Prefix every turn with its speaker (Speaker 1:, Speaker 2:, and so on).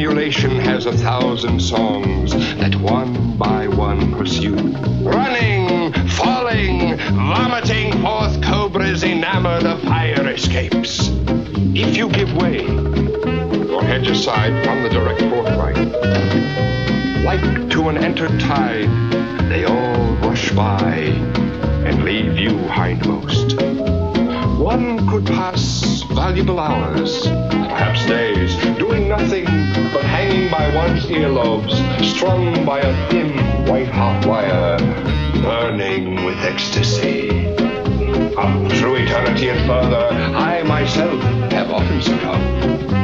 Speaker 1: emulation has 1,000 songs that one by one pursue. Running, falling, vomiting forth cobras enamored of fire escapes. If you give way, or hedge aside from the direct forthright, like to an entered tide, they all rush by and leave you hindmost. One could pass valuable hours, perhaps days, doing nothing but hanging by one's earlobes, strung by a thin white-hot wire, burning with ecstasy. Up through eternity and further, I myself have often succumbed.